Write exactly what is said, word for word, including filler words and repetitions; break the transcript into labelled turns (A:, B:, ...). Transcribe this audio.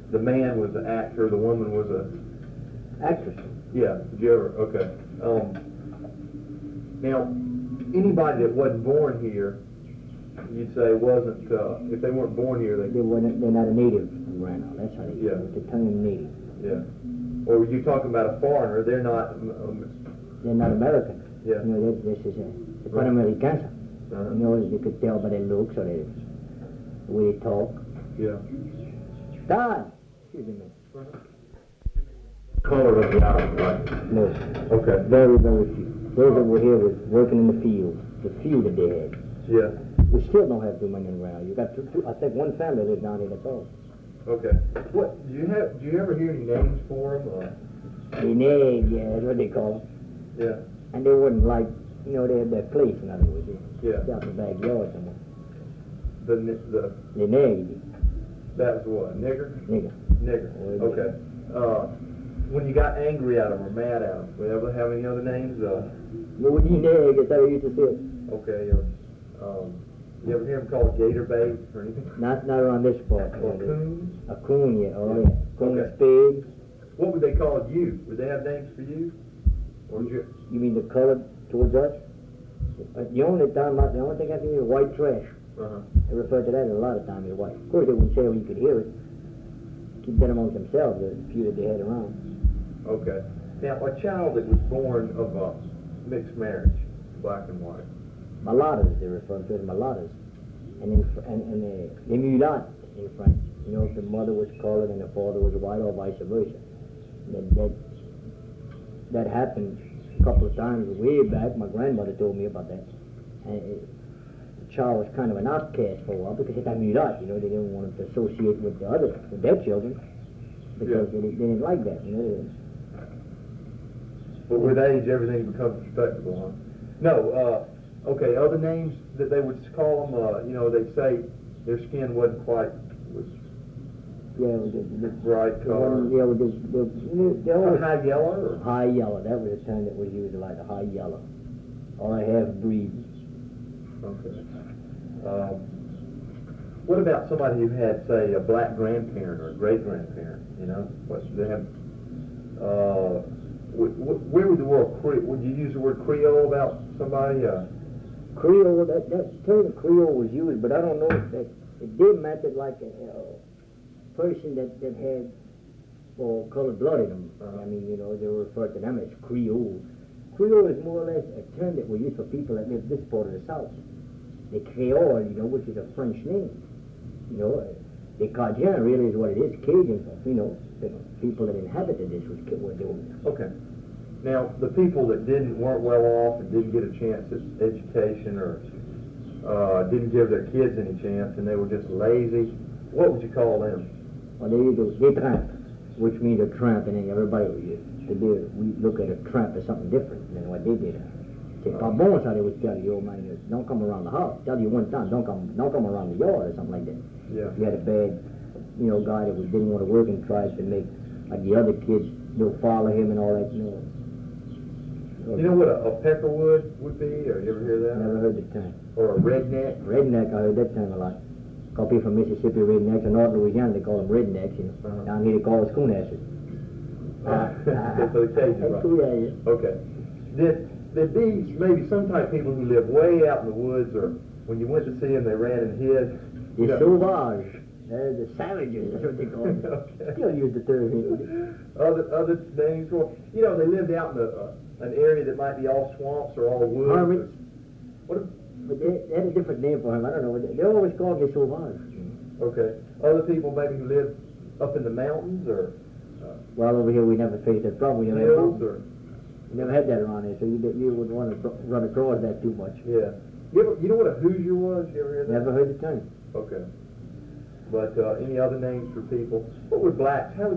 A: the man was an actor, the woman was a
B: actress.
A: Yeah. Did you ever? Okay. Um, now, anybody that wasn't born here, you'd say wasn't. Uh, if they weren't born here, they.
B: They weren't. They're not a native from Randall. That's how they.
A: Yeah.
B: The term native.
A: Yeah. Or were you talking about a foreigner? They're not. Um,
B: They're not American.
A: Yeah.
B: You know, this, this is a. It's
A: Right.
B: Americano.
A: uh,
B: You know, you could tell by their looks or their, the way they talk.
A: yeah.
B: Don! Excuse me.
A: Color of the island, right?
B: No.
A: Okay.
B: Very, very few. Those that were here was working in the field. The few that they had.
A: Yeah.
B: We still don't have too many around. You got two, two, I think one family lives down here, that's all.
A: Okay. What do you have? Do you ever hear any names for them? Or?
B: Reneg, yeah, that's what they call them.
A: Yeah.
B: And they wouldn't like, you know, they had their place, in other words. They
A: Yeah.
B: out the backyard somewhere.
A: The ni- the
B: Reneg,
A: that's what nigger.
B: nigga.
A: Nigger.
B: Oh,
A: Okay. Uh, when you got angry at them or mad at them, would you ever have any other names? Uh,
B: You would reneg, that's how they used to say it.
A: okay. Or, um, you ever hear them called gator bait or anything?
B: Not, not around this part.
A: Or
B: uh,
A: coons?
B: A coon, yeah, oh yeah. Coon
A: Okay.
B: spade.
A: What would they call you? Would they have names for you? Or would you?
B: You mean the color towards us? Uh, the only time, I, the only thing I think is white trash.
A: Uh-huh.
B: They refer to that a lot of times as white. Of course, they wouldn't say it when you could hear it. Keep that amongst themselves, the few that they had around.
A: Okay. Now, a child that was born of a mixed marriage, black and white.
B: Mulattoes, they refer to as mulattoes. And in, fr- and, and uh, les mulat in French. You know, if the mother was colored and the father was white or vice versa. That, that, that happened a couple of times way back. My grandmother told me about that. And it, the child was kind of an outcast for a while because it's a mulat, you know, they didn't want him to associate with the other, with their children. Because
A: Yeah.
B: they, they didn't like that, you know. They,
A: But with age, everything becomes respectable, huh? No, uh, okay, other names that they would call them, uh, you know, they'd say their skin wasn't quite, was
B: yeah, with the, the,
A: bright
B: the one,
A: color.
B: yeah, with the, the, the, the
A: Or
B: always,
A: high yellow, or?
B: high yellow, that was a term that was used a lot, the high yellow. Or a half breed.
A: Okay. Um, what about somebody who had, say, a black grandparent or a great grandparent? You know, what they have? Uh, wh- wh- where would the word Creole? Would you use the word Creole about somebody? Uh,
B: Creole, that, that term Creole was used, but I don't know if that, it did meant it like a, a person that, that had, well, colored blood in them.
A: Uh-huh.
B: I mean, you know, they refer to them as Creole. Creole is more or less a term that we use for people that live this part of the South. The Creole, you know, which is a French name. You know, the Cajun really is what it is, Cajun, you know, the people that inhabited this was were doing this.
A: okay. Now, the people that didn't weren't well off and didn't get a chance at education or uh, didn't give their kids any chance and they were just lazy, what would you call them?
B: Well, they do they tramp, which means a tramp, and then everybody today we look at a tramp as something different than what they did. Say,
A: Uh,
B: par bon, so they would tell you, oh man, don't come around the house. Tell you one time, don't come, don't come around the yard or something like that.
A: Yeah.
B: If you had a bad, you know, guy that was, didn't want to work and tries to make like the other kids, they'll follow him and all that. You know.
A: You know what a, a peckerwood would be, or you ever hear that?
B: Never heard the term.
A: Or a redneck?
B: Redneck, I heard that term a lot. Call people from Mississippi rednecks, and North Louisiana they call them rednecks. You know.
A: Uh-huh.
B: Down here they call us coonasses.
A: Uh, that's the Cajun, right?
B: Yeah, yeah.
A: Okay. Did there be maybe some type of people who live way out in the woods, or when you went to see them, they ran and hid?
B: The
A: Yeah.
B: sauvage. They're the savages, that's what they call them.
A: Okay.
B: Still use the term here.
A: Other other names for, you know, they lived out in a, uh, an area that might be all swamps or all woods.
B: Hermits.
A: What? If,
B: But they, they had a different name for him. I don't know. They, they always called me sauvage.
A: okay. Other people maybe who live up in the mountains or uh,
B: Well, over here we never faced that problem. We never,
A: hills
B: had,
A: or
B: we never had that around here, so you, you wouldn't want to run across that too much.
A: yeah. You ever, you know what a Hoosier was? You ever hear that?
B: Never heard the term.
A: Okay. But uh, any other names for people? What would blacks? How would